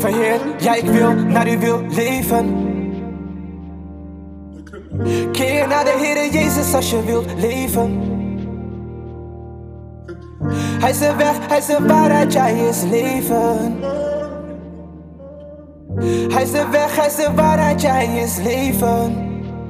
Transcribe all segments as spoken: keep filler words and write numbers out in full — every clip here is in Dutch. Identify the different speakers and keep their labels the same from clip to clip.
Speaker 1: Lieve Heer, ja ik wil naar u wil leven. Keer naar de Heer Jezus als je wilt leven. Hij is de weg, hij is de waarheid, ja, hij is leven. Hij is de weg, hij is de waarheid, ja, hij is leven.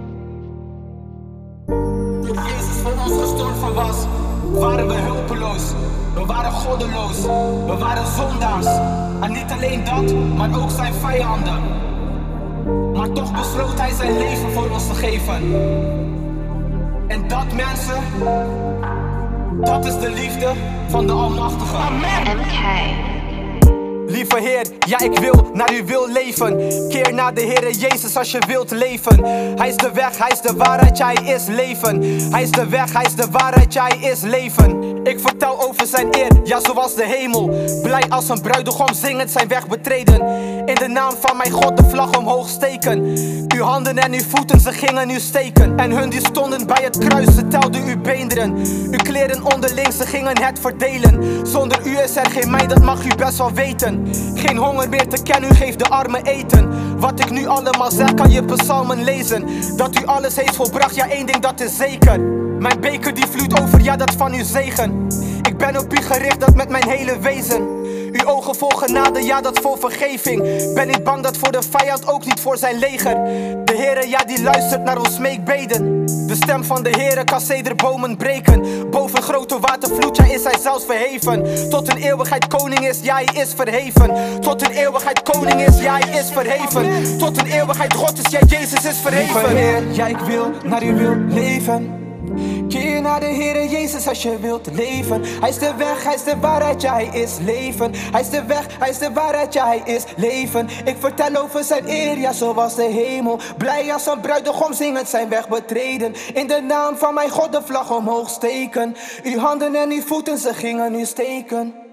Speaker 1: Toen Jezus voor ons gestorven was, waren we hulpeloos. We waren goddeloos, we waren zondaars. En niet alleen dat, maar ook zijn vijanden. Maar toch besloot hij zijn leven voor ons te geven. En dat, mensen, dat is de liefde van de Almachtige. Amen.
Speaker 2: M K.
Speaker 1: Lieve Heer, ja ik wil naar u wil leven. Keer naar de Heere Jezus als je wilt leven. Hij is de weg, hij is de waarheid, ja hij is leven. Hij is de weg, hij is de waarheid, ja hij is leven. Ik vertel over zijn eer, ja zoals de hemel. Blij als een bruidegom zingend zijn weg betreden. In de naam van mijn God de vlag omhoog steken. Uw handen en uw voeten, ze gingen u steken. En hun die stonden bij het kruis, ze telden uw beenderen. Uw kleren onderling, ze gingen het verdelen. Zonder u is er geen mij, dat mag u best wel weten. Geen honger meer te kennen, u geeft de armen eten. Wat ik nu allemaal zeg, kan je psalmen lezen. Dat u alles heeft volbracht, ja één ding dat is zeker. Mijn beker die vloeit over, ja dat van uw zegen. Ik ben op u gericht, dat met mijn hele wezen. Uw ogen vol genade, ja dat vol vergeving. Ben niet bang, dat voor de vijand, ook niet voor zijn leger. De Heere, ja die luistert naar ons smeekbeden. De stem van de Heere kan cederbomen breken. Boven grote watervloed, ja is hij zelfs verheven. Tot een eeuwigheid koning is, ja hij is verheven. Tot een eeuwigheid koning is, ja hij is verheven. Tot een eeuwigheid God is, ja Jezus is verheven. Lieve Heer, ja ik wil naar u wil leven. Keer naar de Heere Jezus als je wilt leven. Hij is de weg, hij is de waarheid, ja hij is leven. Hij is de weg, hij is de waarheid, ja hij is leven. Ik vertel over zijn eer, ja zoals de hemel. Blij als een bruidegom zingend zijn weg betreden. In de naam van mijn God de vlag omhoog steken. Uw handen en uw voeten, ze gingen u steken.